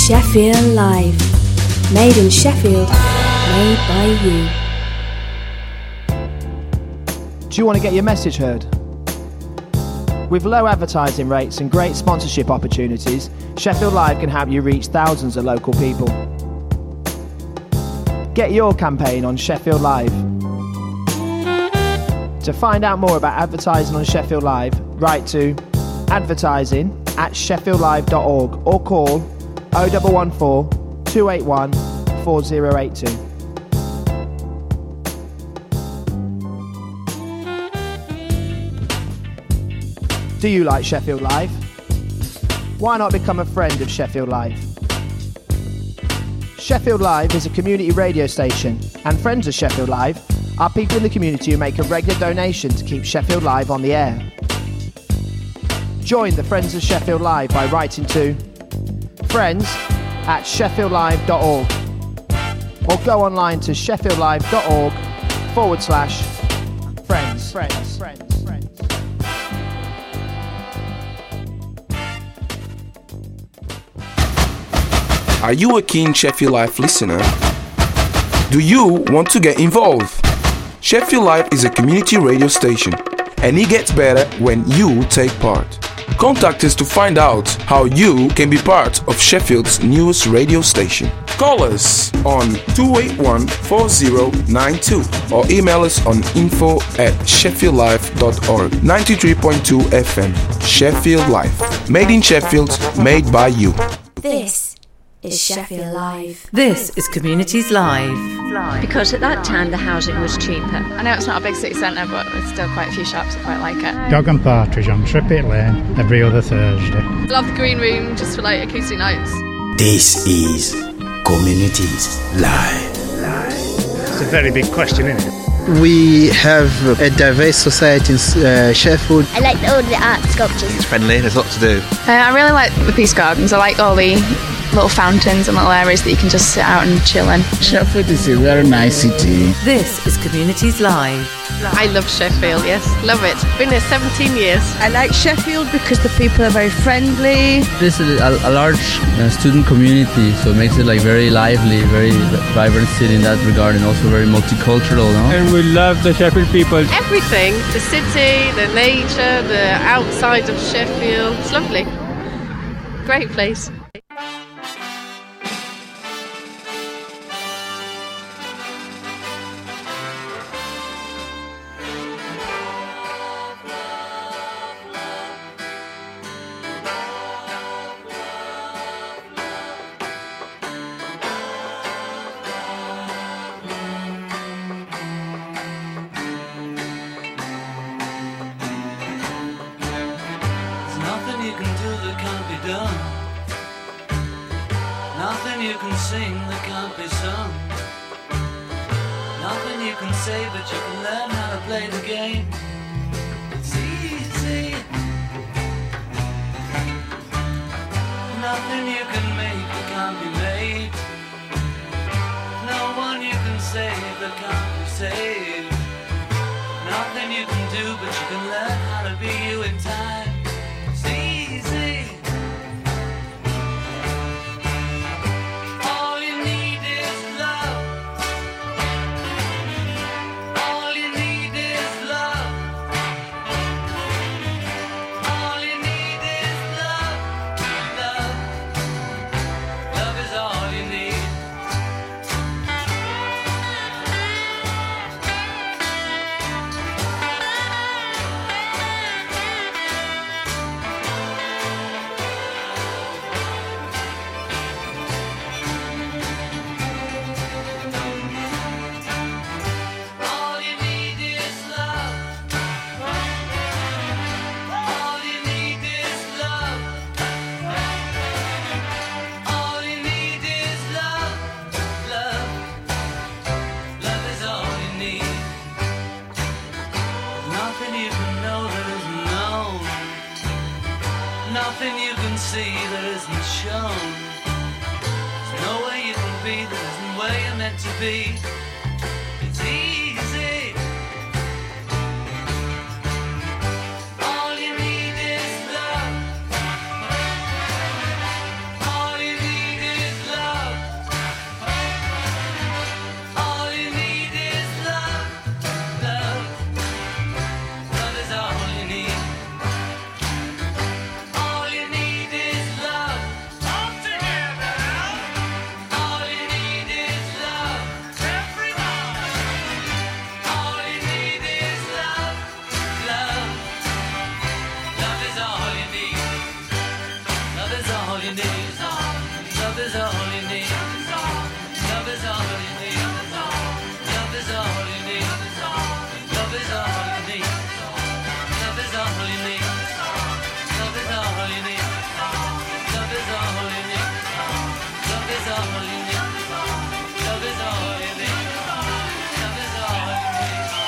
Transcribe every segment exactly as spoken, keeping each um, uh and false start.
Sheffield Live. Made in Sheffield, made by you. Do you want to get your message heard? With low advertising rates and great sponsorship opportunities, Sheffield Live can help you reach thousands of local people. Get your campaign on Sheffield Live. To find out more about advertising on Sheffield Live, write to advertising at sheffield live dot org or call oh one one four, two eight one, four oh eight two. Do you like Sheffield Live? Why not become a friend of Sheffield Live? Sheffield Live is a community radio station, and friends of Sheffield Live are people in the community who make a regular donation to keep Sheffield Live on the air. Join the Friends of Sheffield Live by writing to friends at sheffield live dot org or go online to sheffield live dot org forward slash friends. Friends. Friends. Friends. Are you a keen Sheffield Live listener? Do you want to get involved? Sheffield Live is a community radio station, and it gets better when you take part. Contact us to find out how you can be part of Sheffield's newest radio station. Call us on two eight one, four oh nine two or email us on info at sheffield live dot org. ninety-three point two F M, Sheffield Live. Made in Sheffield, made by you. This is Sheffield Live. This is Communities Live. Because at that time the housing was cheaper. I know it's not a big city centre, but there's still quite a few shops that quite like it. Dog and Partridge on Trippett Lane every other Thursday. Love the green room just for like acoustic nights. This is Communities Live. It's a very big question, isn't it? We have a diverse society in uh, Sheffield. I like all the art sculptures. It's friendly, there's lots to do. Uh, I really like the Peace Gardens. I like all the little fountains and little areas that you can just sit out and chill in. Sheffield is a very nice city. This is Communities Live. I love Sheffield, yes, love it. Been here seventeen years. I like Sheffield because the people are very friendly. This is a, a large uh, student community, so it makes it like very lively, very vibrant city in that regard, and also very multicultural, no? And we love the Sheffield people. Everything, the city, the nature, the outside of Sheffield, it's lovely. Great place. All you need is Love is all you need. Love is all you need. Love is all you need. Love is all you need. Love is all you need. Love is all you need. Love is all you need. Love is all you need. Love is all you need. Love is all you need.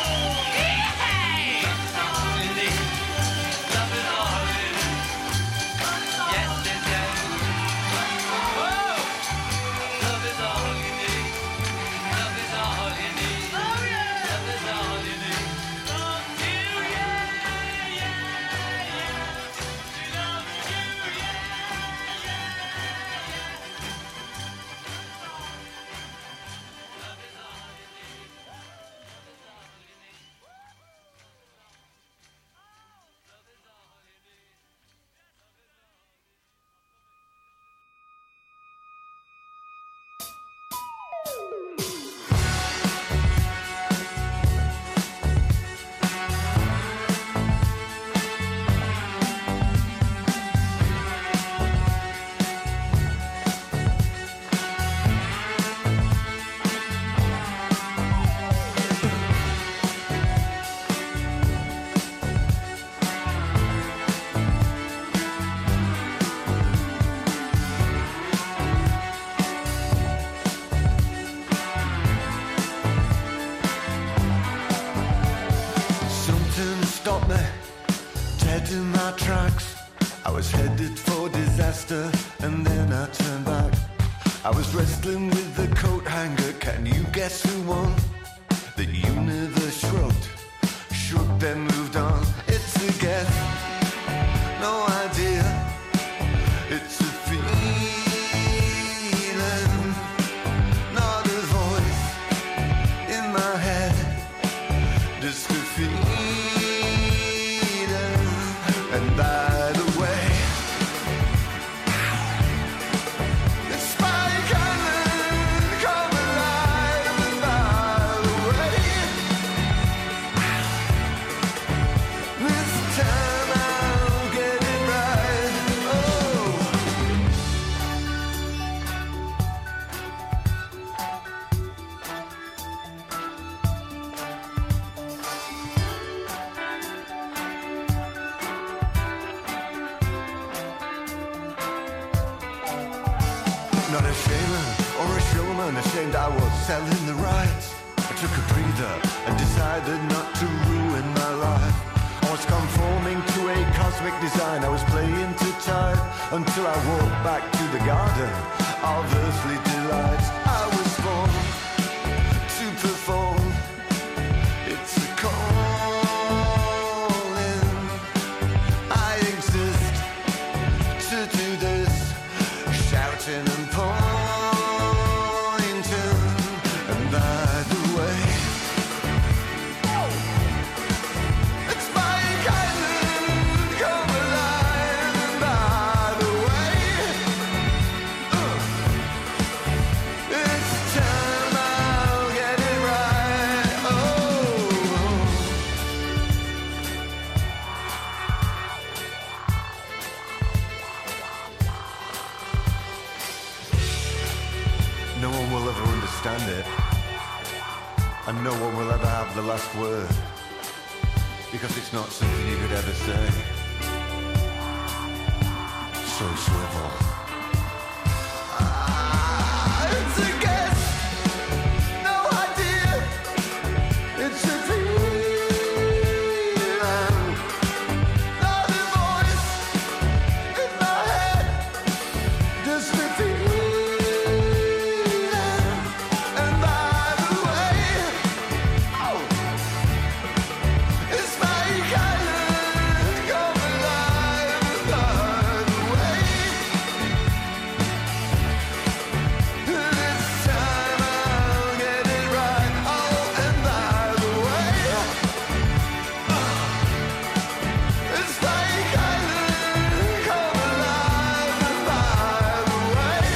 And then I turned back. I was wrestling with the coat hanger. Can you guess who won? The universe shrugged, shook, then moved on. It's a guess, no idea. It's a feeling, not a voice in my head. Just a feeling. And by the way, ashamed I was selling the rights. I took a breather and decided not to ruin my life. I was conforming to a cosmic design. I was playing to time until I walked back to the garden of earthly delights. I was born to perform. It's a calling. I exist to do this, shouting and pouring. It. And no one will ever have the last word, because it's not something you could ever say. So swivel. Ah, it's a guess, no idea. It's a feeling, not a voice in my head. Just a feeling. Way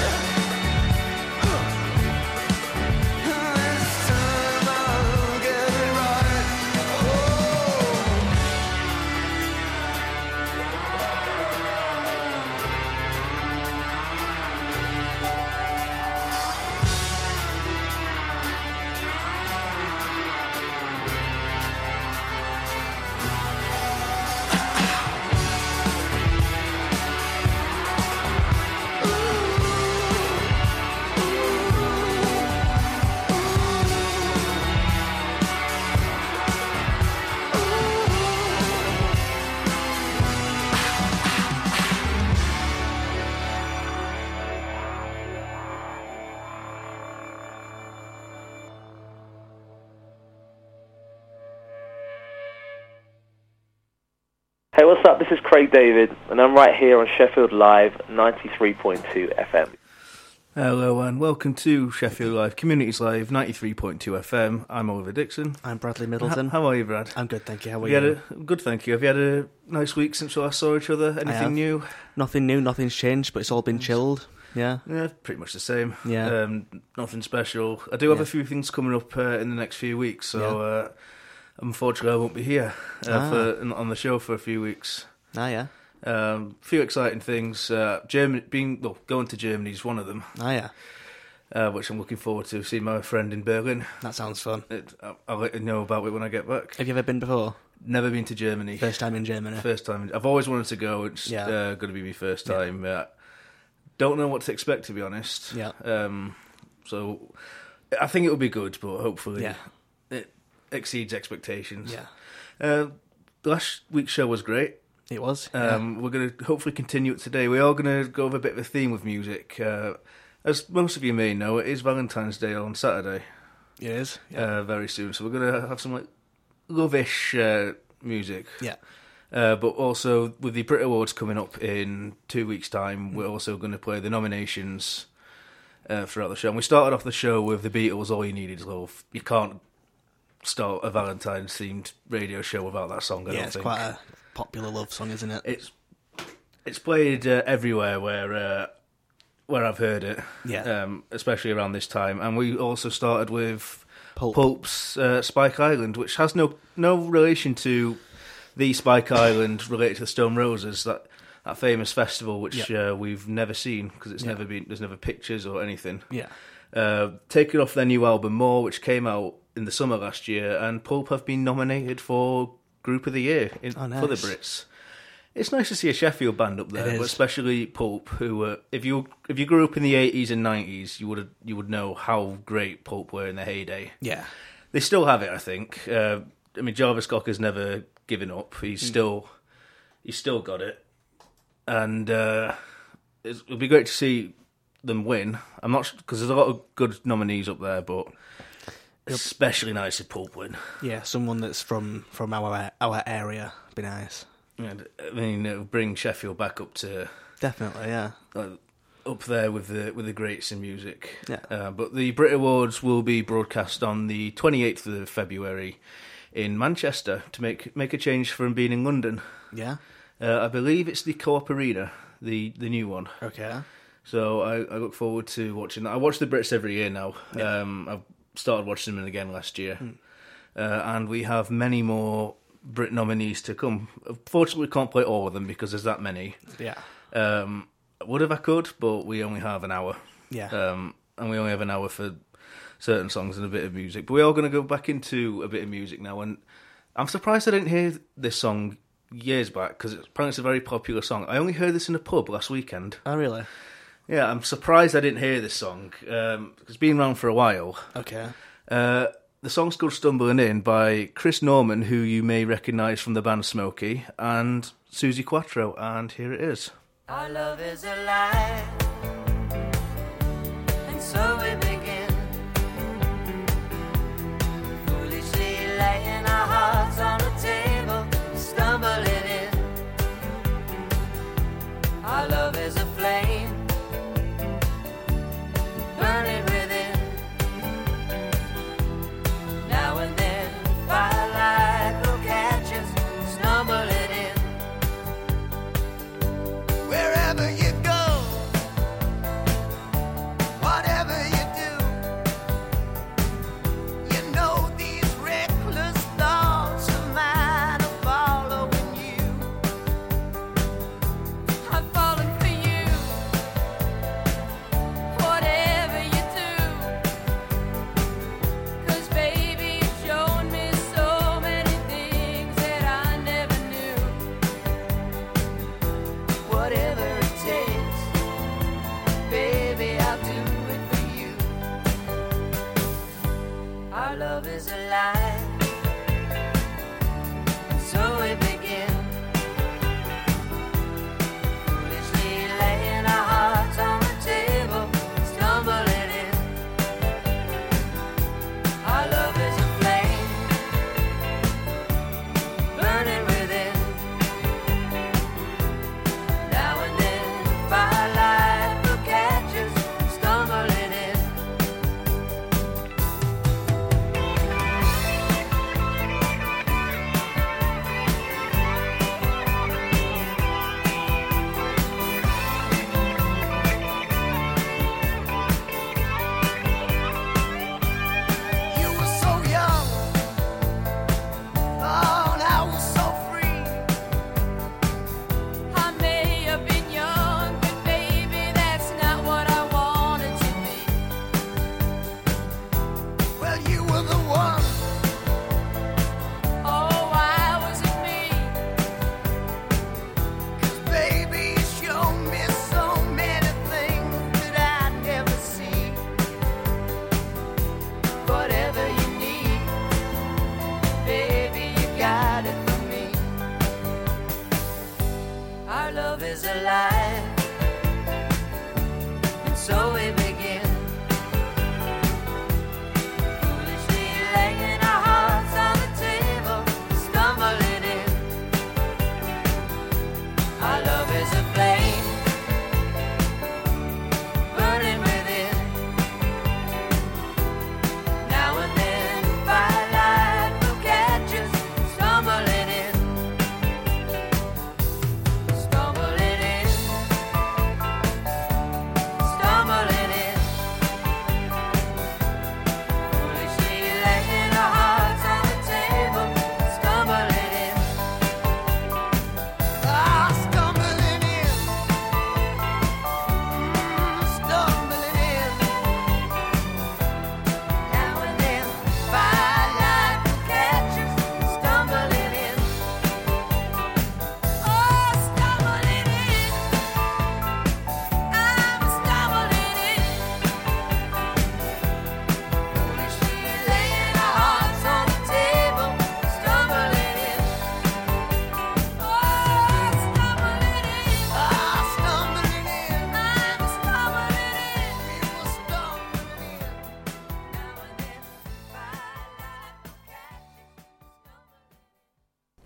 what's up? This is Craig David, and I'm right here on Sheffield Live ninety-three point two F M. Hello and welcome to Sheffield Live, Communities Live, ninety-three point two F M. I'm Oliver Dixon. I'm Bradley Middleton. How, how are you, Brad? I'm good, thank you. How are you? you? Had a, good, thank you. Have you had a nice week since we last saw each other? Anything new? Nothing new, nothing's changed, but it's all been chilled. Yeah. Yeah, pretty much the same. Yeah. Um, nothing special. I do have Yeah. a few things coming up uh, in the next few weeks, so Yeah. uh, unfortunately I won't be here uh, Ah. for, on the show for a few weeks. Ah, yeah. Um, a few exciting things. Uh, Germany, being well, going to Germany is one of them. Ah, yeah. Uh, which I'm looking forward to. See my friend in Berlin. That sounds fun. It, I'll, I'll let you know about it when I get back. Have you ever been before? Never been to Germany. First time in Germany. First time. I've always wanted to go. It's Yeah. uh, going to be my first Yeah. time. Uh, don't know what to expect, to be honest. Yeah. Um, so I think it'll be good, but hopefully Yeah. it exceeds expectations. Yeah. Uh, last week's show was great. It was. Um, We're going to hopefully continue it today. We are going to go over a bit of a theme with music. Uh, as most of you may know, it is Valentine's Day on Saturday. It is. Yeah. Uh, very soon. So we're going to have some like love-ish uh, music. Yeah. Uh, but also, with the Brit Awards coming up in two weeks' time, Mm. we're also going to play the nominations uh, throughout the show. And we started off the show with the Beatles, All You Need Is Love. You can't start a Valentine's-themed radio show without that song, I yeah, don't it's think. quite a popular love song, isn't it? It's it's played uh, everywhere where uh, where I've heard it, Yeah. um, especially around this time. And we also started with Pulp. Pulp's uh, Spike Island, which has no no relation to the Spike Island related to the Stone Roses, that that famous festival which Yeah. uh, we've never seen because it's Yeah. never been there's never pictures or anything. Yeah. Uh, taking off their new album More, which came out in the summer last year, and Pulp have been nominated for Group of the Year in, Oh, for the nice. Brits. It's nice to see a Sheffield band up there, It but is. especially Pulp, who, uh, if you if you grew up in the eighties and nineties, you would you would know how great Pulp were in their heyday. Yeah. They still have it, I think. Uh, I mean, Jarvis Cocker's never given up. He's Mm. still he's still got it, and uh, it's, it'll be great to see them win. I'm not because there's a lot of good nominees up there, but especially nice if Pulp win. Yeah, someone that's from, from our our area would be nice. And, I mean, it'll bring Sheffield back up to Definitely, yeah. uh, up there with the with the greats in music. Yeah. Uh, but the Brit Awards will be broadcast on the twenty-eighth of February in Manchester to make make a change from being in London. Yeah. Uh, I believe it's the Co-op Arena, the the new one. Okay. So I, I look forward to watching that. I watch the Brits every year now. Yeah. Um, I've started watching them again last year. Hmm. Uh, and we have many more Brit nominees to come. Unfortunately, we can't play all of them because there's that many. Yeah. Um, I would if I could, but we only have an hour. Yeah. Um, and we only have an hour for certain songs and a bit of music. But we are going to go back into a bit of music now. And I'm surprised I didn't hear this song years back because apparently it's a very popular song. I only heard this in a pub last weekend. Oh, really? Yeah, I'm surprised I didn't hear this song. Um, it's been around for a while. Okay. Uh, the song's called Stumbling In by Chris Norman, who you may recognise from the band Smokey, and Suzi Quattro, and here it is. Our love is a lie, and so we begin. Foolishly laying our hearts on the table, stumbling in. Our love is a flame, burning within. Now and then, firelight will catch us, stumbling in. Wherever you go,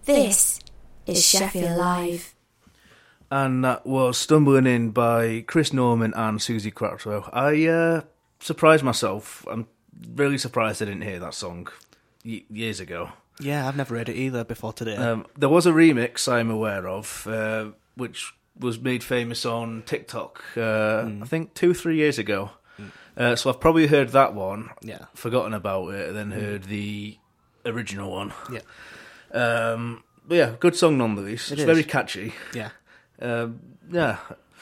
This is Sheffield Live. And that was Stumbling In by Chris Norman and Susie Quattro. I uh, surprised myself. I'm really surprised I didn't hear that song y- years ago. Yeah, I've never heard it either before today. Um, there was a remix I'm aware of, uh, which was made famous on TikTok, uh, mm. I think two, three years ago. Mm. Uh, so I've probably heard that one, yeah. forgotten about it, and then heard mm. the original one. Yeah. Um, but yeah, good song nonetheless. It it's is. very catchy. Yeah. Um, yeah.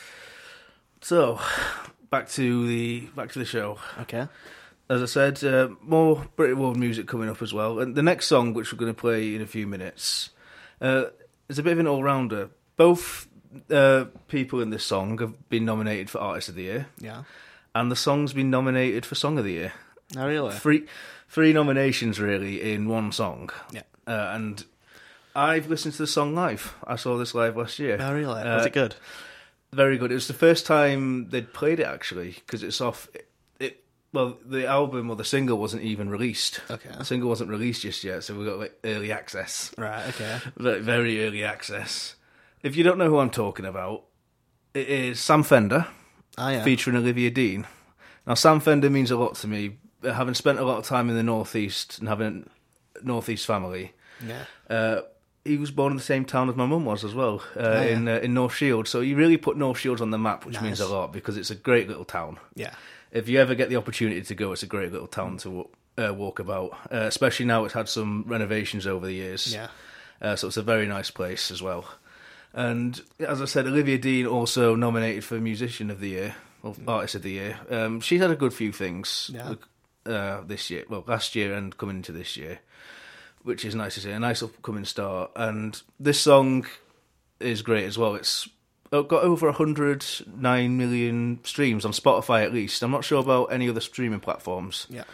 So, back to the back to the show. Okay. As I said, uh, more Brit World music coming up as well. And the next song, which we're going to play in a few minutes, uh, is a bit of an all-rounder. Both uh, people in this song have been nominated for Artist of the Year. Yeah. And the song's been nominated for Song of the Year. Oh, really? Three, three nominations, really, in one song. Yeah. Uh, and I've listened to the song live. I saw this live last year. Oh, really? Uh, Was it good? Very good. It was the first time they'd played it, actually, because it's off... It, it, well, the album or the single wasn't even released. Okay. The single wasn't released just yet, so we got like early access. Right, okay. Very, very early access. If you don't know who I'm talking about, it is Sam Fender, oh, yeah. featuring Olivia Dean. Now, Sam Fender means a lot to me, having spent a lot of time in the Northeast and having a Northeast family. Yeah. Uh, he was born in the same town as my mum was as well, uh, oh, yeah. in uh, in North Shields. So he really put North Shields on the map, which Nice. means a lot because it's a great little town. Yeah. If you ever get the opportunity to go, it's a great little town to uh, walk about, uh, especially now it's had some renovations over the years. Yeah. Uh, so it's a very nice place as well. And as I said, Olivia Dean also nominated for Musician of the Year, or Artist of the Year. Um, she's had a good few things Yeah. uh, this year, well, last year and coming into this year, which is nice to see, a nice upcoming start. And this song is great as well. It's got over one hundred nine million streams on Spotify at least. I'm not sure about any other streaming platforms. Yeah.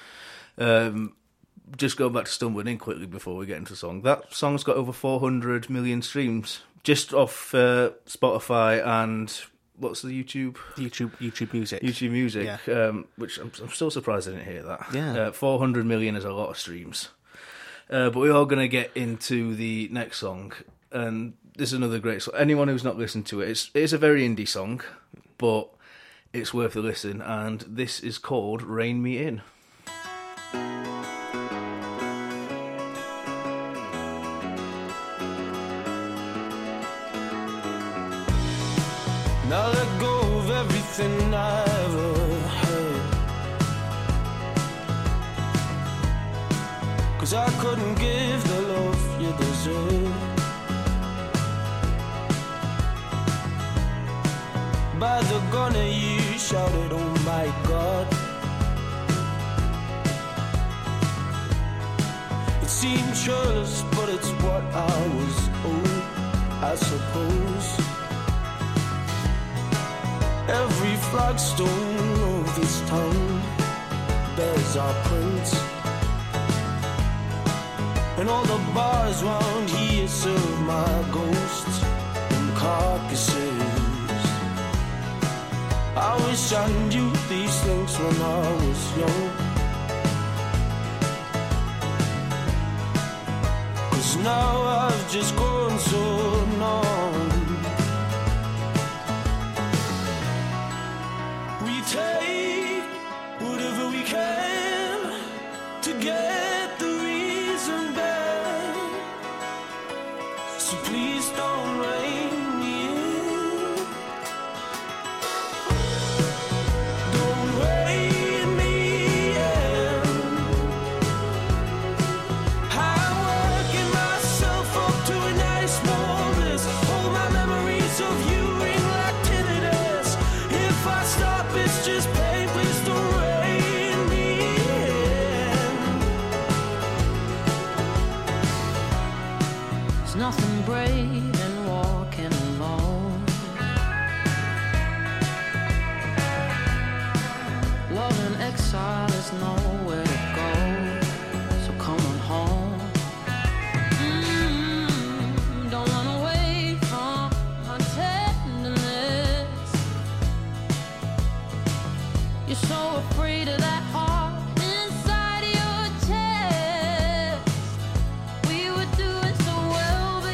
Um, just going back to Stumbling In quickly before we get into the song. That song's got over four hundred million streams just off uh, Spotify and what's the YouTube? YouTube YouTube Music. YouTube Music, Yeah. um, which I'm, I'm still surprised I didn't hear that. Yeah. Uh, four hundred million is a lot of streams. Uh, but we are going to get into the next song, and this is another great song. Anyone who's not listened to it, it's, it's a very indie song, but it's worth a listen, and this is called Rein Me In. Now let go of everything I ever had, 'cause I couldn't give the love you deserve. By the gunner you shouted, oh my God. It seemed churlish, but it's what I was owed, I suppose. Every flagstone of this town bears our prints, and all the bars round here serve my ghosts and carcasses. I wish I knew these things when I was young, 'cause now I've just grown so numb. We take whatever we can to get the reason back, so please don't rein me in. Don't rein me in. I'm working myself up to a nice warm bliss. All my memories of you ring like tinnitus. If I stop, it's just pain. Please don't rein me in. There's nothing brave in walking alone. Love in exile is nowhere to go, so come on home. Mm, don't run away from my tenderness. You're so afraid of that heart inside your chest. We were doing so well,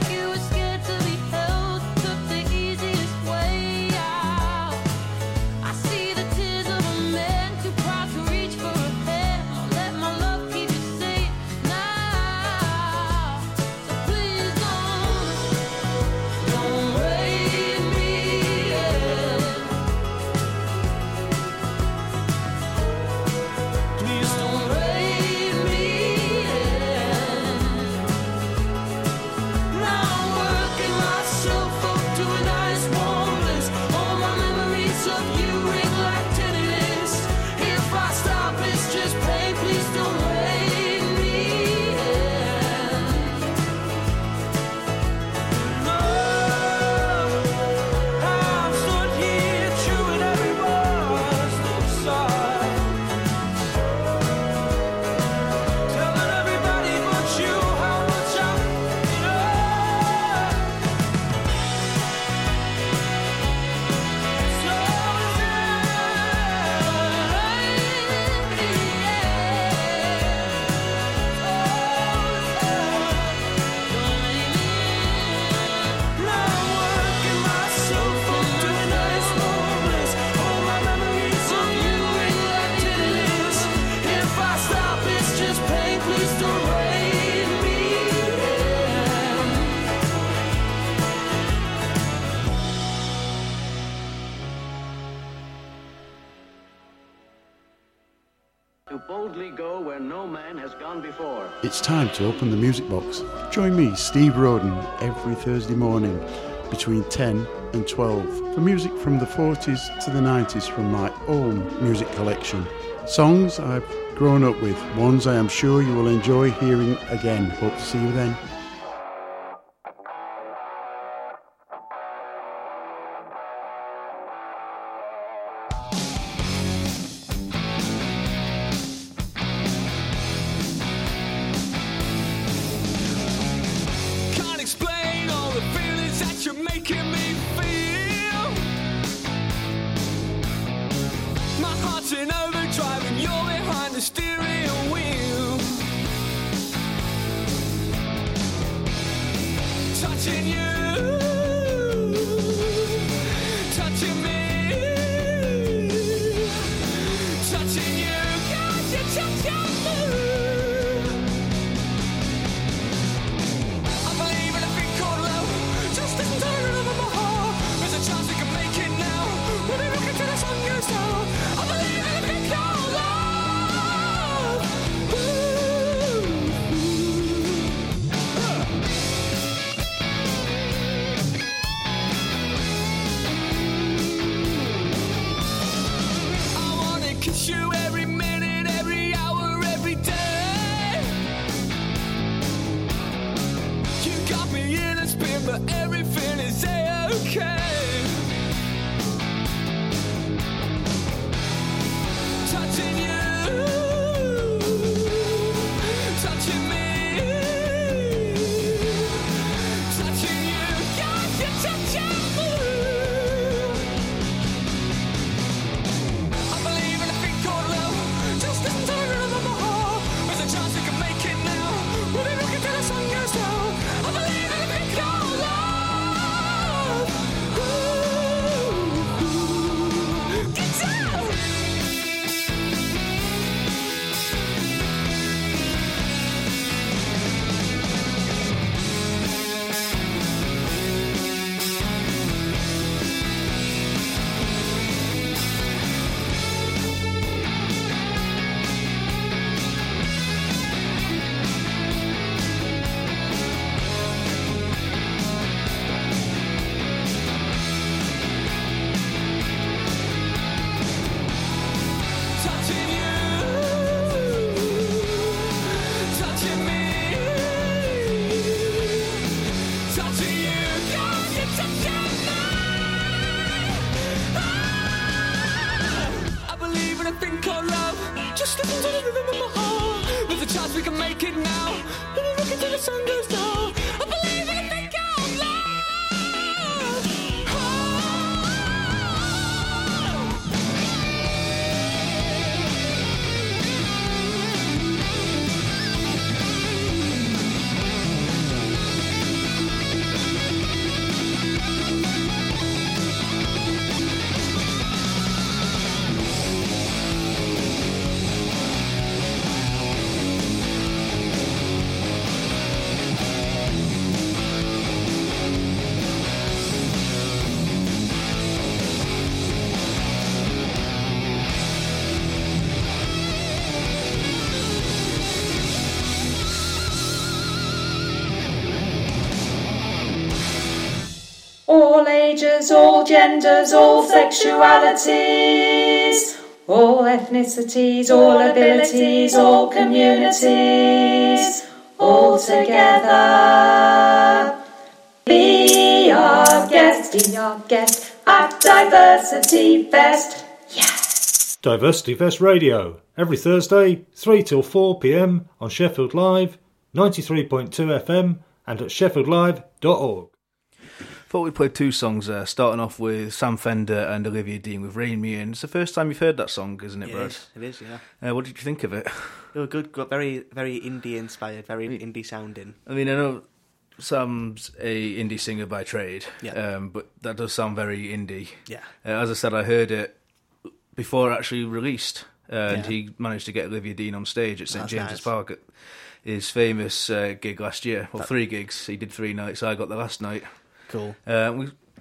To boldly go where no man has gone before. It's time to open the music box. Join me, Steve Roden, every Thursday morning between ten and twelve for music from the forties to the nineties from my own music collection. Songs I've grown up with, ones I am sure you will enjoy hearing again. Hope to see you then. Can't explain all the feelings that you're making me feel. My heart's in overdrive and you're behind the steering wheel. Touching you, touching me, touching you, God, you touch your mood. I believe in a thing called love. Just listen to the rhythm of my heart. There's a chance we can make it now. We'll be looking till the sun goes down. I believe in a thing called love. I wanna kiss you every minute, every hour, every day. You got me in a spin, but everything is A-okay. Touching you, touching me, touching you, God, you touching me. I believe in a thing called love. Just listen to the rhythm of my heart. There's a chance we can make it now. We'll be looking till the sun goes down. I believe in a thing called love. Ooh, get down. Touching you, touching me, touching you, God, you touching me. I believe in a thing called love. Just listen to the rhythm of my heart. There's a chance we can make it now. We'll be looking till the sun goes down. I believe in a thing called love. All ages, all genders, all sexualities, all ethnicities, all abilities, all communities, all together. Be our guest, be our guest at Diversity Fest. Yes! Diversity Fest Radio, every Thursday, three till four p m on Sheffield Live, ninety-three point two F M and at sheffield live dot org. Thought we'd play two songs there, starting off with Sam Fender and Olivia Dean with Rain Me In. It's the first time you've heard that song, isn't it, It Brad? is, it is, yeah. Uh, what did you think of it? They were good, got very, very indie inspired, very indie sounding. I mean, I know Sam's a indie singer by trade, Yeah. um, but that does sound very indie. Yeah. Uh, as I said, I heard it before it actually released, uh, and Yeah. he managed to get Olivia Dean on stage at St That's James's nice. Park at his famous uh, gig last year. Well, That- three gigs. He did three nights. I got the last night. Cool. Uh, we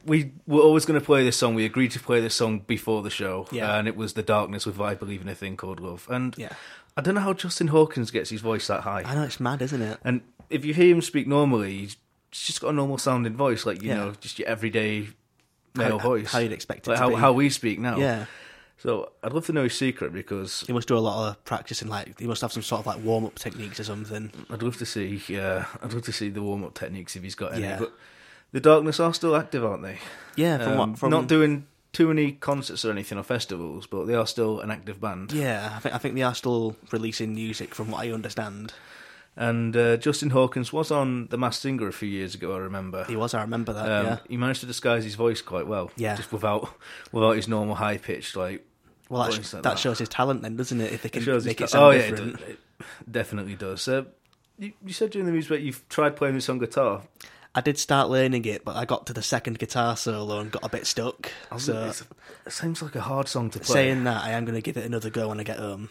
we were always going to play this song. We agreed to play this song before the show, Yeah. and it was The Darkness with I Believe in a Thing Called Love. And Yeah. I don't know how Justin Hawkins gets his voice that high. I know, it's mad, isn't it? And if you hear him speak normally, he's just got a normal sounding voice, like, you Yeah. know, just your everyday male How- voice. how you'd expect it like to how, be. how we speak now. Yeah. So I'd love to know his secret, because He must do a lot of practicing, like, he must have some sort of, like, warm-up techniques or something. I'd love to see, yeah, I'd love to see the warm up techniques if he's got any. Yeah. But The Darkness are still active, aren't they? Yeah, from Um, what... From, not doing too many concerts or anything or festivals, but they are still an active band. Yeah, I think, I think they are still releasing music, from what I understand. And uh, Justin Hawkins was on The Masked Singer a few years ago, I remember. He was, I remember that, Um, yeah. He managed to disguise his voice quite well. Yeah. Just without without his normal high pitched, like. Well, that, voice sh- like that shows his talent then, doesn't it? If they It can shows make his it ta- sound oh, yeah, different. it, does. It definitely does. Uh, you, you said during the music that you've tried playing this on guitar. I did start learning it, but I got to the second guitar solo and got a bit stuck. I was- So, it's- it seems like a hard song to play. saying that, I am going to give it another go when I get home.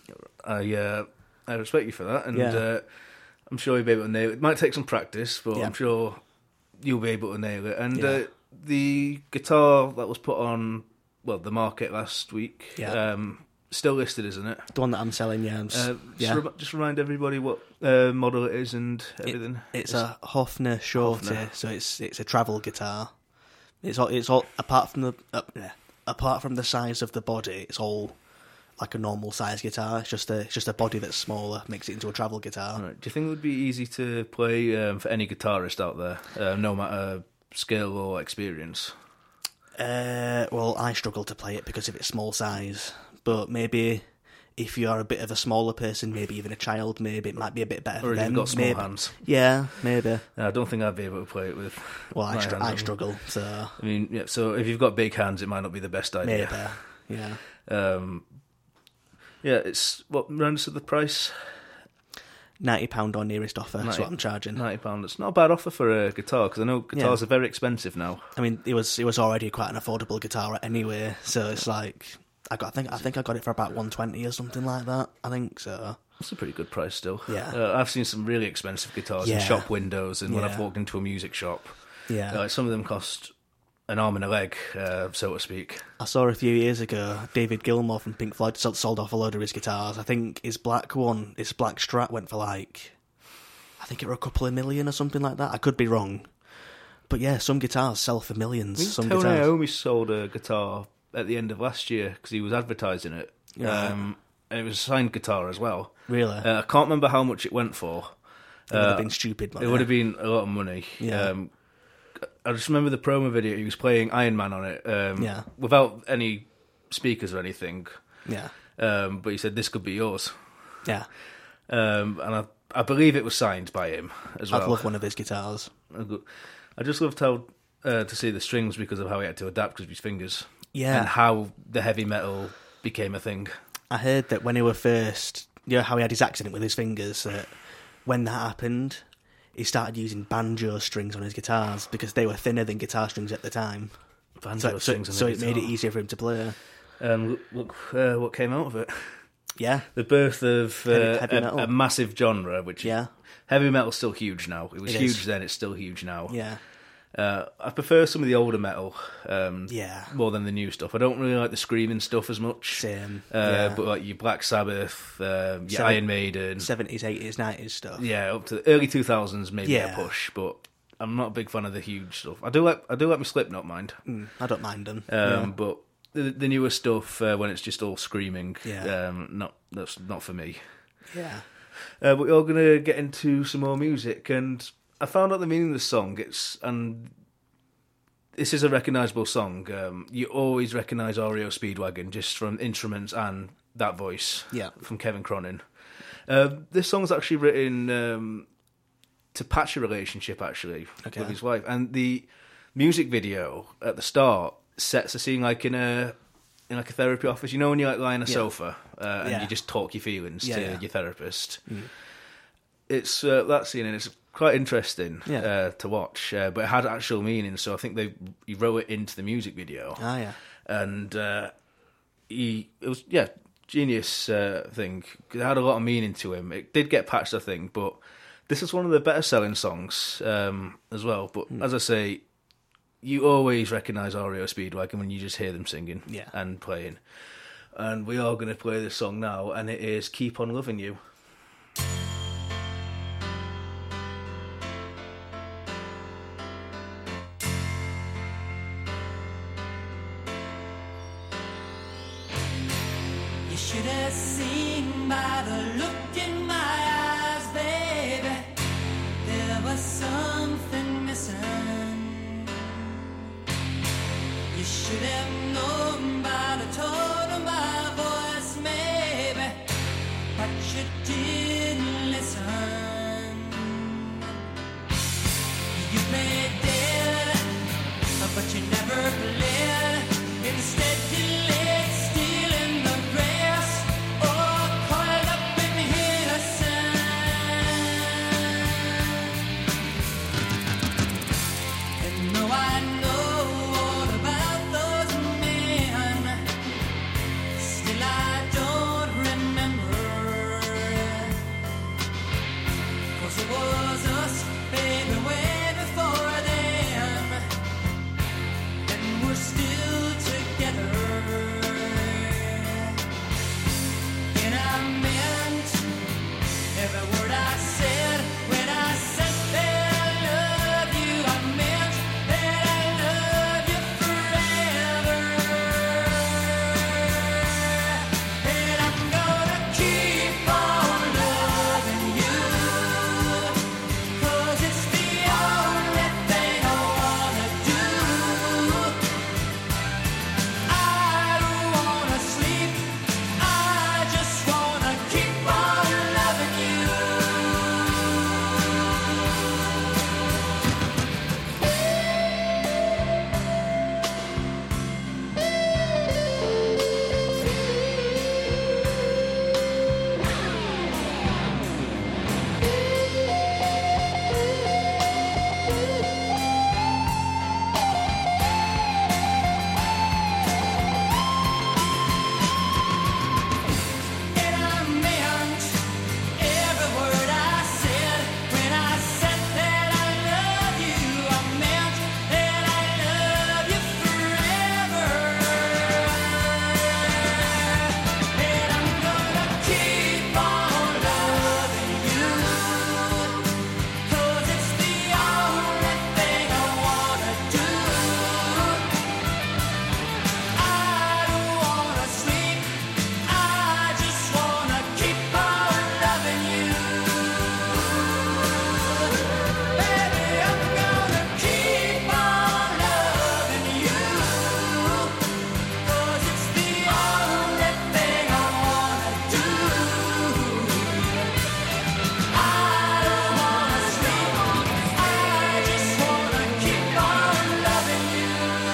I uh, I respect you for that, and Yeah. uh, I'm sure you'll be able to nail it. It might take some practice, but Yeah. I'm sure you'll be able to nail it. And Yeah. uh, the guitar that was put on, well, the market last week, Yeah. um, still listed, isn't it? The one that I'm selling, yeah. I'm s- Uh, yeah. just, rem- just remind everybody what uh, model it is and everything. It's a Hofner Shorty, Hofner. so it's it's a travel guitar. It's all it's all apart from the uh, yeah, apart from the size of the body, it's all like a normal size guitar. It's just a it's just a body that's smaller, makes it into a travel guitar. Right. Do you think it would be easy to play um, for any guitarist out there, uh, no matter skill or experience? Uh, well, I struggle to play it because of its small size, but maybe if you are a bit of a smaller person, maybe even a child, maybe it might be a bit better Or for if you've them. got small maybe. hands. Yeah, maybe. I don't think I'd be able to play it with. Well, I, my str- hands. I struggle, so I mean, yeah. So if you've got big hands, it might not be the best idea. maybe, yeah. Um, yeah, it's what round to the price. Ninety pound or nearest offer. That's ninety what I'm charging. Ninety pound. It's not a bad offer for a guitar, because I know guitars Yeah. are very expensive now. I mean, it was it was already quite an affordable guitar anyway, so it's like I got I think I think I got it for about one twenty or something like that. I think so. That's a pretty good price still. Yeah. Uh, I've seen some really expensive guitars in Yeah. shop windows, and when Yeah. I've walked into a music shop, Yeah. uh, some of them cost an arm and a leg, uh, so to speak. I saw a few years ago David Gilmour from Pink Floyd sold, sold off a load of his guitars. I think his black one, his black Strat, went for like I think it were a couple of million or something like that. I could be wrong, but yeah, some guitars sell for millions. I think Some Tony guitars. Iommi sold a guitar at the end of last year because he was advertising it. Right. Um, and it was a signed guitar as well. Really? Uh, I can't remember how much it went for. It would have Uh, been stupid. It money. would have been a lot of money. Yeah. Um, I just remember the promo video. He was playing Iron Man on it. Um, Yeah. Without any speakers or anything. Yeah. Um, but he said, this could be yours. Yeah. Um, and I, I believe it was signed by him as well. I'd love one of his guitars. I just loved how uh, to see the strings because of how he had to adapt because of his fingers. Yeah. And how the heavy metal became a thing. I heard that when he were first, you know how he had his accident with his fingers, that when that happened, he started using banjo strings on his guitars because they were thinner than guitar strings at the time. Banjo so, strings so, on so the it made it guitar. easier for him to play. And look, look uh, what came out of it. Yeah. The birth of uh, Heavy- heavy a, metal. a massive genre, which Yeah. heavy metal's still huge now. It was It huge is. then, it's still huge now. Yeah. Uh, I prefer some of the older metal um, Yeah. more than the new stuff. I don't really like the screaming stuff as much. Same. Uh, Yeah. But like your Black Sabbath, um, your Seven- Iron Maiden. seventies, eighties, nineties stuff. Yeah, up to the early two thousands, maybe Yeah. a push, but I'm not a big fan of the huge stuff. I do like I do like my Slipknot, mind. Mm, I don't mind them. Um, yeah. But the, the newer stuff, uh, when it's just all screaming, Yeah. um, not that's not for me. Yeah. Uh, but we're going to get into some more music, and I found out the meaning of the song. It's and this is a recognisable song. Um, you always recognise R E O Speedwagon just from instruments and that voice. Yeah. From Kevin Cronin. Uh, this song's actually written um, to patch a relationship, actually, Okay. with his wife, and the music video at the start sets the scene like in a in like a therapy office. You know when you like lie on a Yeah. sofa uh, and Yeah. you just talk your feelings Yeah, to yeah. your therapist. Mm. It's uh, that scene, and it's quite interesting Yeah. uh, to watch. Uh, but it had actual meaning, so I think they he wrote it into the music video. Ah, yeah. And uh, he it was yeah genius uh, thing. It had a lot of meaning to him. It did get patched, I think, but this is one of the better selling songs um, as well. But Mm. as I say, you always recognise R E O Speedwagon when you just hear them singing Yeah. and playing. And we are going to play this song now, and it is Keep On Loving You. You should have seen by the look in my eyes, baby, there was something missing. You should have known by the tone of my voice, maybe, but you didn't listen. You played dead, but you never bled. Instead you laid still in the grass, or coiled up in innocence. And though I know all about those men, still I don't remember. 'Cause it was us, baby, way before then, and we're still together. And I meant every word I said when I said that I love you. I meant that I love you forever. And I'm gonna keep on loving you, 'cause it's the only thing I wanna do. I don't wanna sleep, I just wanna keep on loving you. And I meant every word I said when I said that I love you. I meant that I love you forever. And I'm gonna keep on loving you, 'cause it's the only thing I wanna do. I don't wanna sleep, I just wanna keep on loving you. Baby, I'm gonna keep on loving you, 'cause it's the only thing I wanna do. I don't wanna sleep, I just wanna keep on loving you.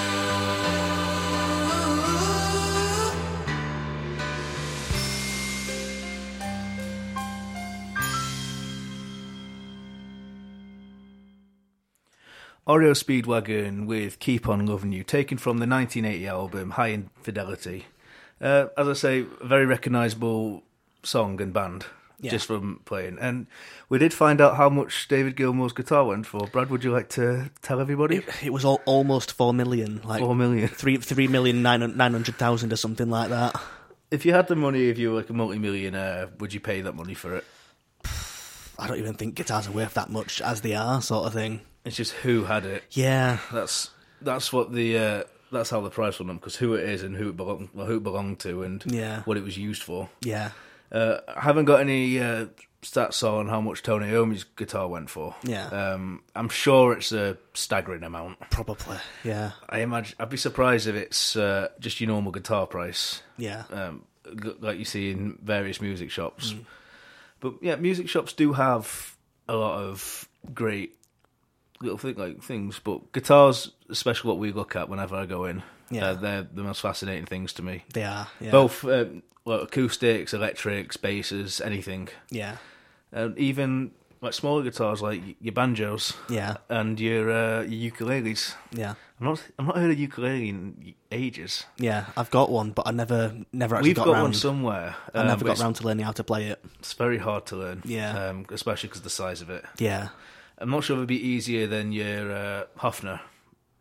R E O Speedwagon with Keep On Loving You, taken from the nineteen eighty album High Infidelity. Uh, as I say, a very recognisable song and band, Yeah. just from playing. And we did find out how much David Gilmour's guitar went for. Brad, would you like to tell everybody? It, it was all, almost four million, like Four million. three three million nine nine hundred thousand or something like that. If you had the money, if you were like a multi-millionaire, would you pay that money for it? I don't even think guitars are worth that much as they are, sort of thing. It's just who had it. Yeah, That's that's what the uh, that's how the price went up, because who it is and who it belonged well, who it belonged to and Yeah. what it was used for. yeah, Uh, I haven't got any uh, stats on how much Tony Iommi's guitar went for. Yeah. Um, I'm sure it's a staggering amount. probably. Yeah, I imagine I'd be surprised if it's uh, just your normal guitar price. yeah, Um, g- like you see in various music shops. Mm. But yeah, music shops do have a lot of great little thing, like things, but guitars, especially what we look at whenever I go in, Yeah. uh, they're the most fascinating things to me. they are. Yeah. Both um, well, acoustics, electrics, basses, anything. Yeah, And even like smaller guitars, like y- your banjos, Yeah. and your uh, your ukuleles. Yeah. I'm not I'm not heard of ukulele in ages. Yeah, I've got one, but I never, never actually We've got, got round. one somewhere. I um, never but got it's- round to learning how to play it. It's very hard to learn. Yeah. um, especially because of the size of it. Yeah. I'm not sure if it'd be easier than your uh, Hofner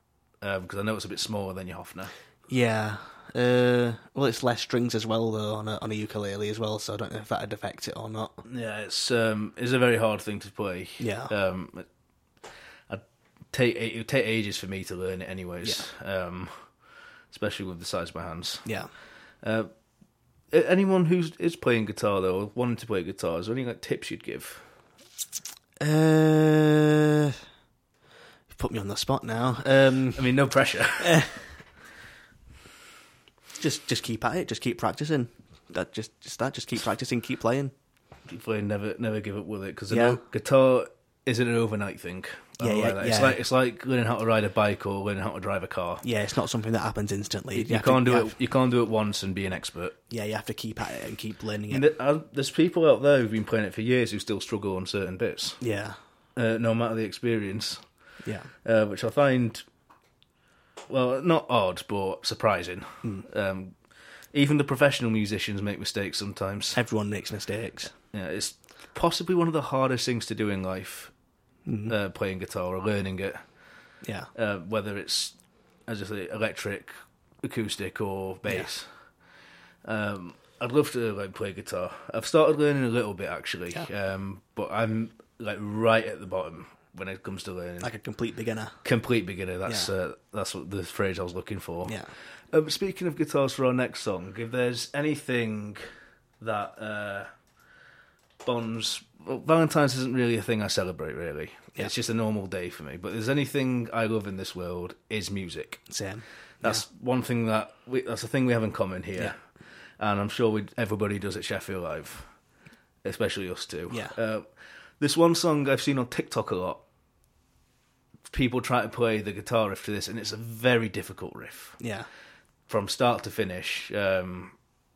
because I know it's a bit smaller than your Hofner. Yeah. Uh, well, it's less strings as well, though, on a, on a ukulele as well, so I don't know if that'd affect it or not. Yeah, it's um, it's a very hard thing to play. Yeah. Um, I'd take, it would take ages for me to learn it anyways, yeah. um, especially with the size of my hands. Yeah. Uh, anyone who is playing guitar, though, or wanting to play guitar, is there any like, tips you'd give? Uh, you've put me on the spot now. Um, I mean, no pressure. uh, just just keep at it. Just keep practicing. That just just that. Just keep practicing. Keep playing. Keep playing. Never never give up with it, because I Yeah. know guitar isn't an overnight thing. I Yeah, don't yeah, like that. It's yeah. like it's like learning how to ride a bike or learning how to drive a car. Yeah, it's not something that happens instantly. You, you have can't to, do you it. have- You can't do it once and be an expert. Yeah, you have to keep at it and keep learning I it. mean, there- uh, there's people out there who've been playing it for years who still struggle on certain bits. Yeah. Uh, no matter the experience. Yeah. Uh, which I find, well, not odd, but surprising. Mm. Um, even the professional musicians make mistakes sometimes. Everyone makes mistakes. Yeah, it's possibly one of the hardest things to do in life, Mhm. uh, playing guitar or learning it. Yeah. Uh, whether it's, as I say, electric, acoustic, or bass. Um, I'd love to like play guitar. I've started learning a little bit actually, Yeah. um, but I'm like right at the bottom when it comes to learning. Like a complete beginner. Complete beginner. That's Yeah. uh, that's what the phrase I was looking for. Yeah. Um, speaking of guitars, for our next song, if there's anything that uh, bonds, well, Valentine's isn't really a thing I celebrate. Really, Yeah. it's just a normal day for me. But there's anything I love in this world is music. Same. That's one thing that we, that's a thing we have in common here, and I'm sure we everybody does at Sheffield Live, especially us two. Yeah. Uh, this one song I've seen on TikTok a lot. People try to play the guitar riff to this, and it's a very difficult riff. Yeah. From start to finish. Um,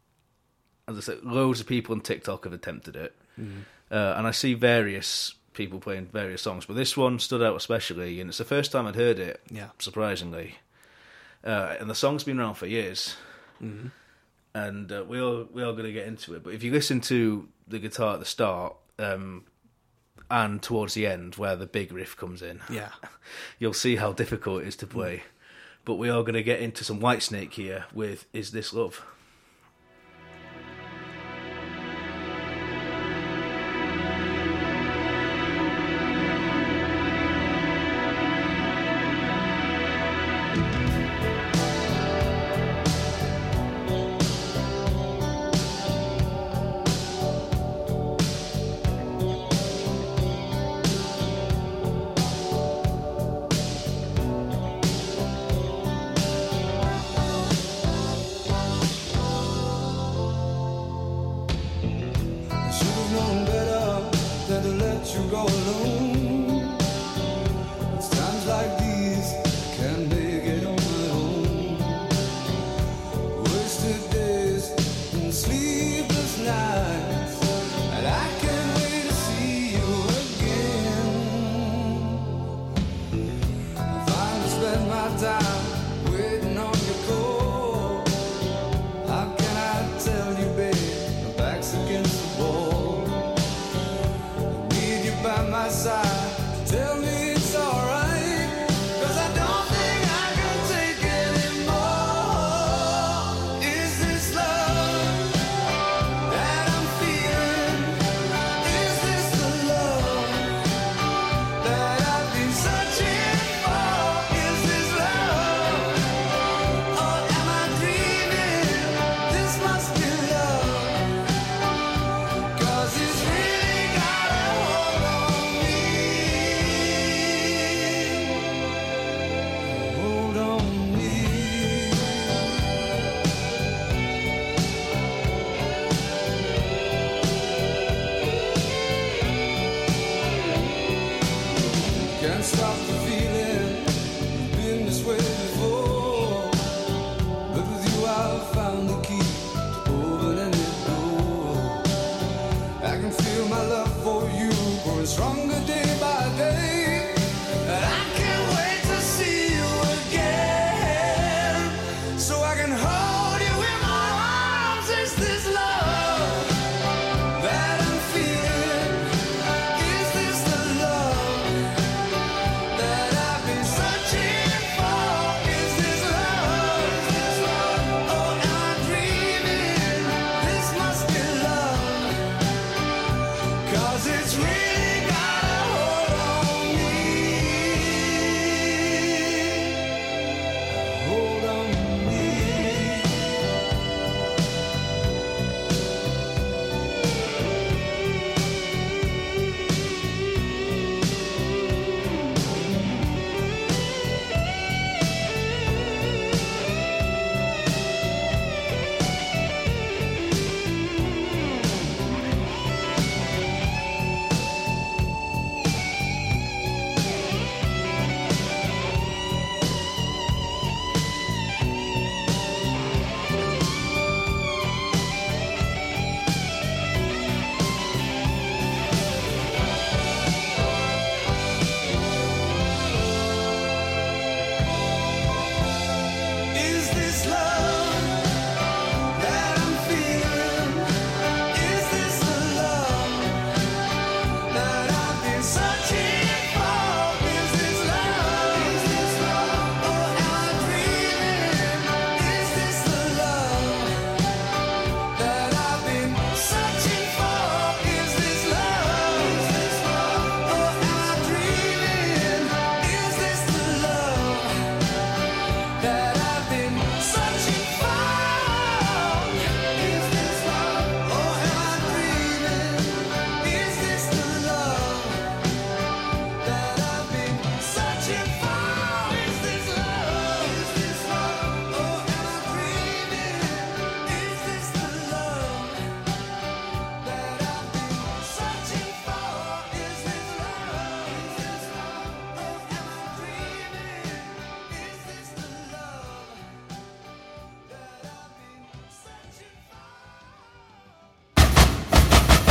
as I said, loads of people on TikTok have attempted it, Mhm. uh, and I see various people playing various songs, but this one stood out especially, and it's the first time I'd heard it. Yeah. Surprisingly. Uh, and the song's been around for years, Mhm. and uh, we are we are going to get into it. But if you listen to the guitar at the start um, and towards the end, where the big riff comes in, Yeah. you'll see how difficult it is to play. Mm. But we are going to get into some Whitesnake here with "Is This Love." I should have known better than to let you go alone. It's times like these I can't make it on my own. Wasted days and sleepless nights, and I can't wait to see you again. I finally spent my time waiting on your call. How can I tell you, babe? My back's against the wall. I need you by my side. Tell me it's alright, 'cause I don't think I can take anymore. Is this love that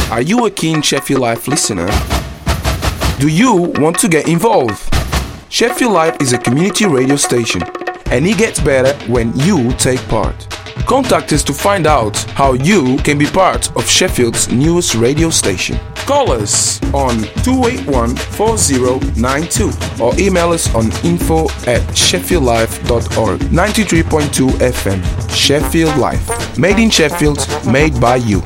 Are you a keen Sheffield Live listener? Do you want to get involved? Sheffield Live is a community radio station, and it gets better when you take part. Contact us to find out how you can be part of Sheffield's newest radio station. Call us on two eight one, four zero nine two or email us on info at sheffield live dot org. ninety-three point two F M, Sheffield Live. Made in Sheffield, made by you.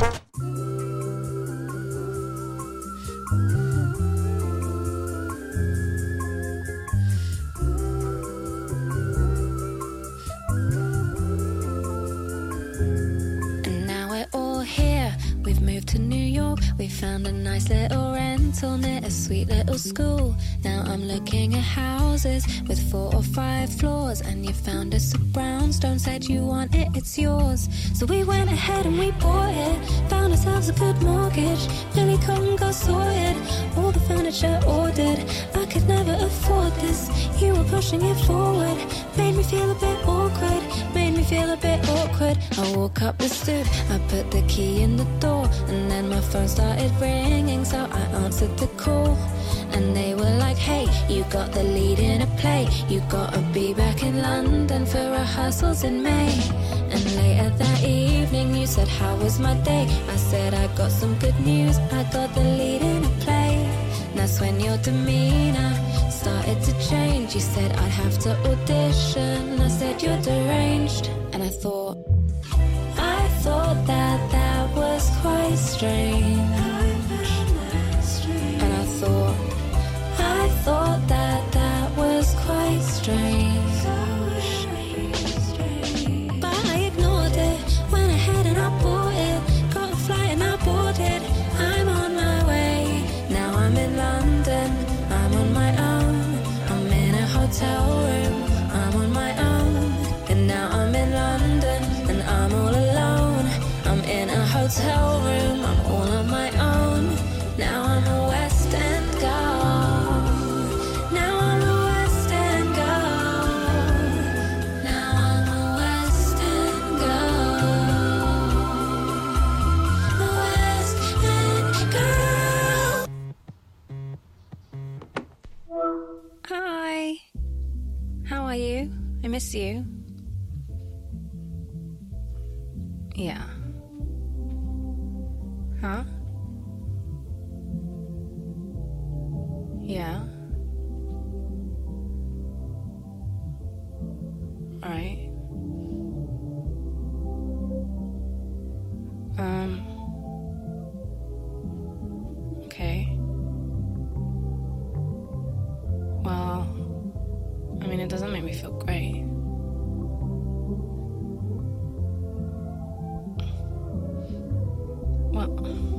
Found a nice little rental near a sweet little school. Now I'm looking at houses with four or five floors, and you found us a brownstone, said you want it, it's yours. So we went ahead and we bought it, found ourselves a good mortgage, nearly couldn't go sorted, all the furniture ordered. I could never afford this, you were pushing it forward, made me feel a bit awkward, made me feel a bit awkward. I woke up the stoop, I put the key in the door, and then my phone started ringing, so I answered the call. And they were like, hey, you got the lead in a play, you gotta be back in London for rehearsals in May. And later that evening you said, how was my day? I said, I got some good news, I got the lead in a play. That's when your demeanor started to change. You said I'd have to audition, I said you're deranged. And I thought, I thought that that was quite strange. And I thought, I thought that that was quite strange. But I ignored it, went ahead and I bought it, got a flight and I boarded. I'm on my way, now I'm in London, I'm on my own, I'm in a hotel room, I'm on my own. And now I'm in London and I'm all alone, I'm in a hotel room, I'm all on my own. Now I'm a West End girl, now I'm a West End girl, now I'm a West End girl, a West End girl. Hi, how are you? I miss you. Yeah. Huh? Yeah. Alright. Um. Okay. Well, I mean, it doesn't make me feel great. Well,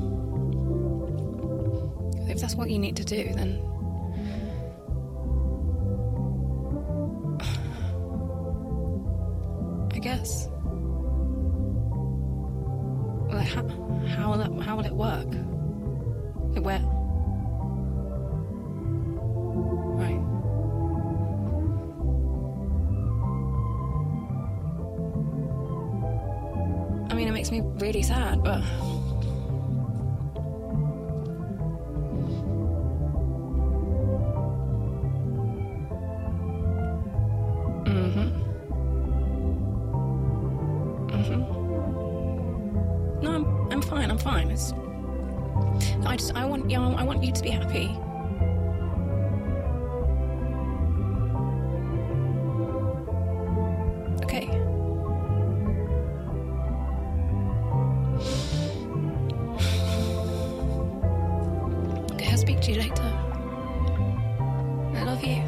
if that's what you need to do, then I guess. Well, how, how will it, how will it work? Like where? Right. I mean, it makes me really sad, but I just, I want, you know, I want you to be happy. Okay. Okay, I'll speak to you later. I love you.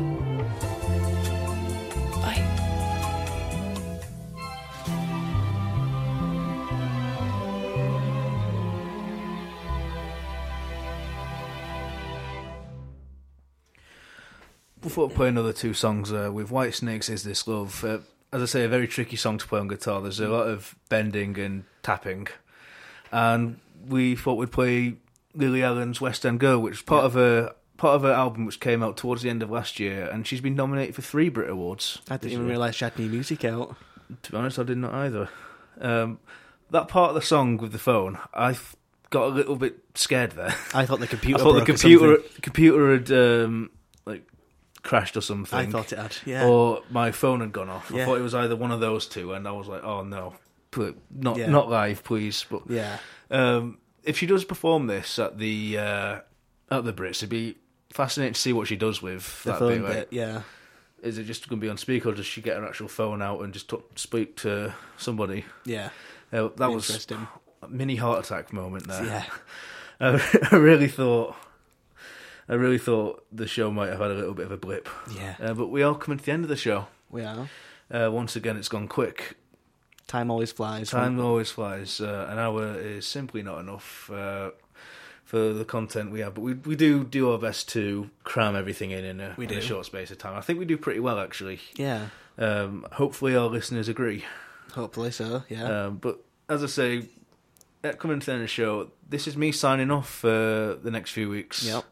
Bye. Before I play another two songs uh, with White Snakes, Is This Love? Uh, as I say, a very tricky song to play on guitar. There's a lot of bending and tapping. And we thought we'd play Lily Allen's West End Girl, which is part of a part of her album which came out towards the end of last year, and she's been nominated for three Brit Awards. I didn't even realise she had new music out. To be honest, I did not either. Um, that part of the song with the phone, I got a little bit scared there. I thought the computer I thought the broke or computer something. computer had um, like crashed or something. I thought it had, yeah. Or my phone had gone off. I Yeah. thought it was either one of those two, and I was like, oh no, pl- not Yeah. not live, please. But Yeah. um, if she does perform this at the uh, at the Brits, it'd be fascinating to see what she does with The that phone bit. Like, bit, yeah. Is it just going to be on speaker, or does she get her actual phone out and just t- speak to somebody? Yeah. Uh, that was Interesting. a mini heart attack moment there. Yeah. I, I really thought, I really thought the show might have had a little bit of a blip. Yeah. Uh, but we are coming to the end of the show. We are. Uh, once again, it's gone quick. Time always flies. Time always flies. Uh, an hour is simply not enough uh, for the content we have, but we we do do our best to cram everything in in a, We in a do. short space of time. I think we do pretty well, actually. Yeah. Um, hopefully, our listeners agree. Hopefully so, yeah. Um, but as I say, at coming to the end of the show, this is me signing off for the next few weeks. Yep.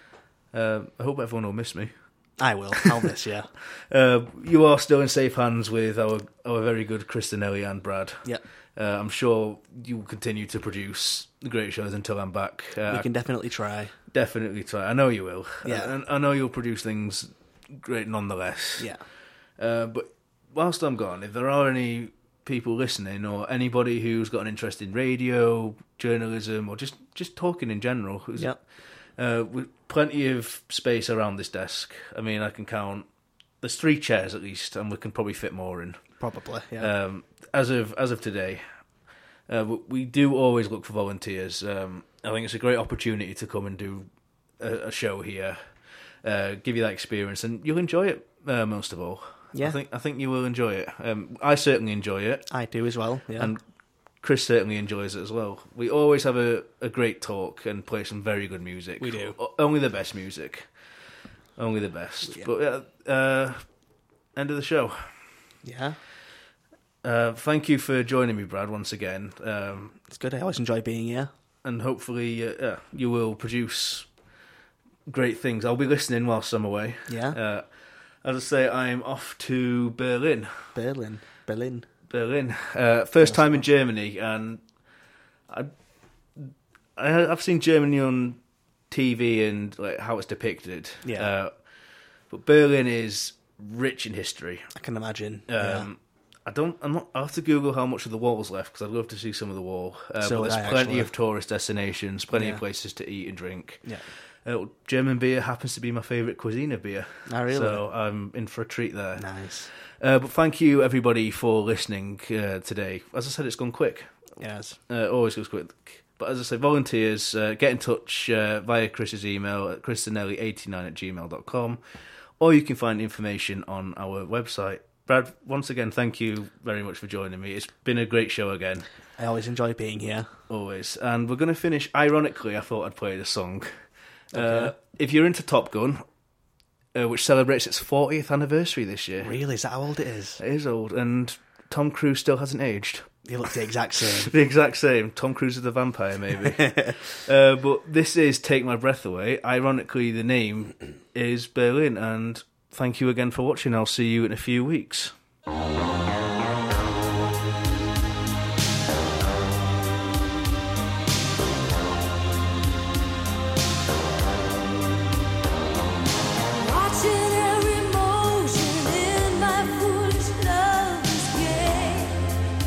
Uh, I hope everyone will miss me. I will. I'll miss you. Uh, you are still in safe hands with our our very good Kristinelli and Brad. Yep. Uh, I'm sure you will continue to produce the great shows until I'm back. Uh, We can definitely try. Definitely try. I know you will. Yeah. And I know you'll produce things great nonetheless. Yeah. Uh, but whilst I'm gone, if there are any people listening or anybody who's got an interest in radio, journalism, or just, just talking in general, who's, Yep. uh, with plenty of space around this desk. I mean, I can count. There's three chairs at least, and we can probably fit more in. Probably, yeah. Um, as of as of today, uh, we- we do always look for volunteers. Um, I think it's a great opportunity to come and do a, a show here, uh, give you that experience, and you'll enjoy it uh, most of all. Yeah. I think I think you will enjoy it. Um, I certainly enjoy it. I do as well, yeah. And Chris certainly enjoys it as well. We always have a, a great talk and play some very good music. We do. O- only the best music. Only the best. Yeah. But uh, uh, end of the show. Yeah. Uh, thank you for joining me, Brad, once again. Um, it's good. I always enjoy being here. And hopefully uh, yeah, you will produce great things. I'll be listening whilst I'm away. Yeah. Uh, as I say, I'm off to Berlin. Berlin. Berlin. Berlin. Uh, first time in Germany, and I, I, I've seen Germany on T V and like how it's depicted. Yeah. Uh, but Berlin is rich in history. I can imagine. Um, yeah. I don't. I'm not. I have to Google how much of the wall's left because I'd love to see some of the wall. Uh, So but would there's I, plenty actually. of tourist destinations, plenty Yeah. of places to eat and drink. Yeah. Uh, German beer happens to be my favourite cuisine of beer. Oh, really? So I'm in for a treat there. Nice. Uh, but thank you everybody for listening uh, today. As I said, it's gone quick. Yes. Uh, always goes quick. But as I say, volunteers, uh, get in touch uh, via Chris's email at kristinelli eighty-nine at gmail dot com, or you can find information on our website. Brad, once again, thank you very much for joining me. It's been a great show again. I always enjoy being here. Always. And we're going to finish, ironically, I thought I'd play the song. Okay. Uh, if you're into Top Gun, uh, which celebrates its fortieth anniversary this year. Really? Is that how old it is? It is old, and Tom Cruise still hasn't aged. He looks the exact same. The exact same. Tom Cruise is the vampire, maybe. uh, but this is Take My Breath Away. Ironically, the name is Berlin, and thank you again for watching. I'll see you in a few weeks. Watching every motion in my foolish lover's game.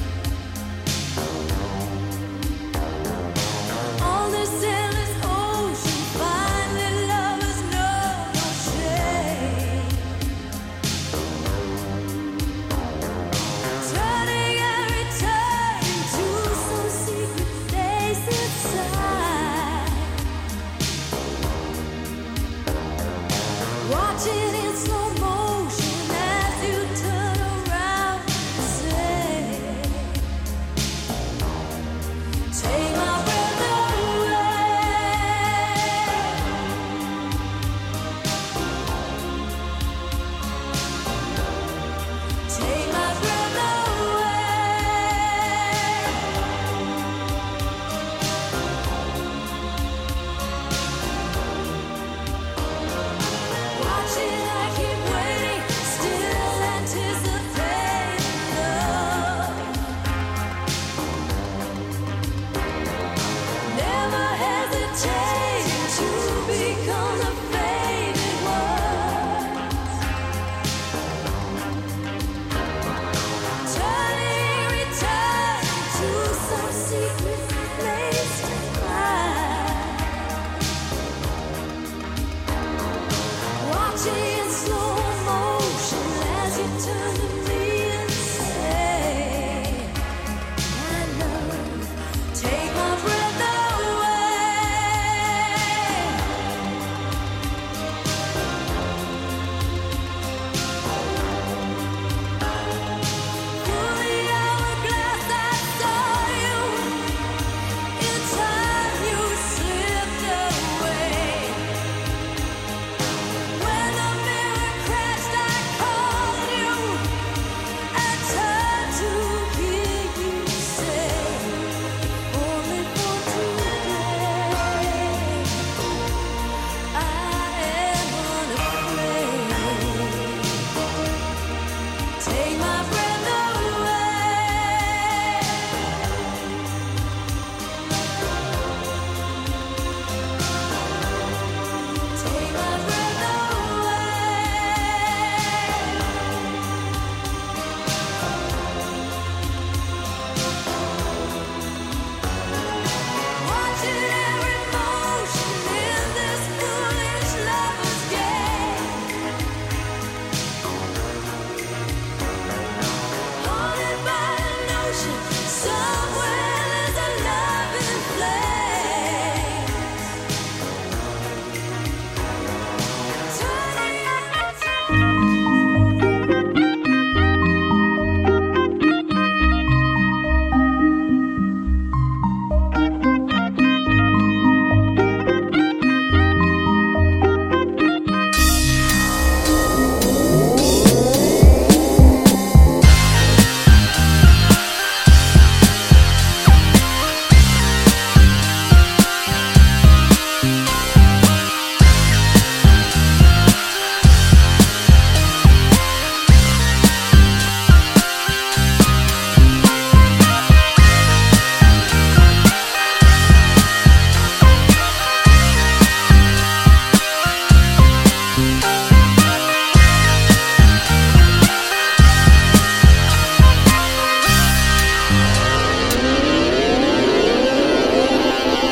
On this endless ocean, finally lovers know no shame. take